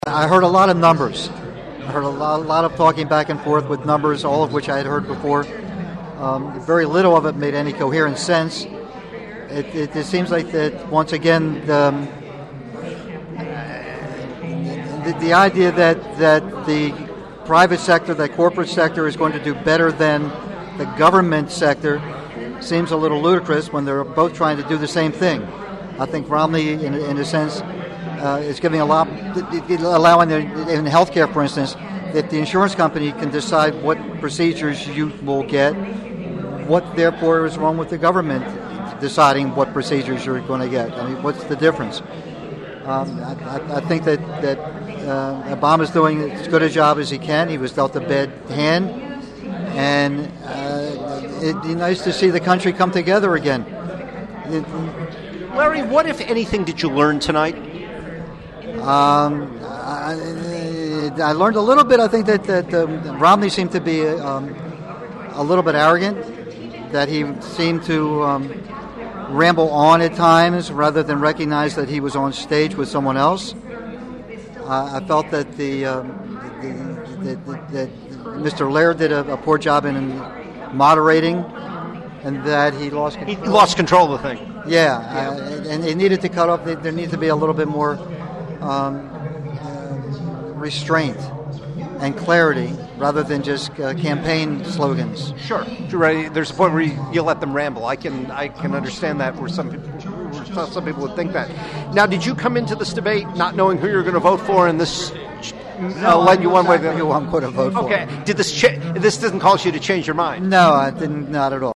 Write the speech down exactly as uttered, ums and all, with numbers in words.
I heard a lot of numbers. I heard a lot, a lot of talking back and forth with numbers, all of which I had heard before. Um, very little of it made any coherent sense. It, it, it seems like that once again the, um, the, the idea that that the private sector, that corporate sector, is going to do better than the government sector seems a little ludicrous when they're both trying to do the same thing. I think Romney, in, in a sense, uh, is giving a lot, allowing the, in healthcare, for instance, that the insurance company can decide what procedures you will get. What, therefore, is wrong with the government deciding what procedures you're going to get? I mean, what's the difference? Um, I, I think that that uh, Obama's doing as good a job as he can. He was dealt a bad hand, and uh, it'd be nice to see the country come together again. It, Larry, what, if anything, did you learn tonight? Um, I, I learned a little bit. I think that, that um, Romney seemed to be um, a little bit arrogant, that he seemed to um, ramble on at times rather than recognize that he was on stage with someone else. Uh, I felt that the, um, the, the, the that Mister Laird did a, a poor job in moderating, and that he lost control. He lost control of the thing. Yeah, uh, and it needed to cut off. There needed to be a little bit more um, uh, restraint and clarity rather than just uh, campaign slogans. Sure, right. There's a point where you, you let them ramble. I can I can understand that. Where some people where some people would think that. Now, did you come into this debate not knowing who you're going to vote for, and this uh, led you one way? Who I'm going to vote for. Okay. Did this cha- this doesn't cause you to change your mind? No, I didn't. Not at all.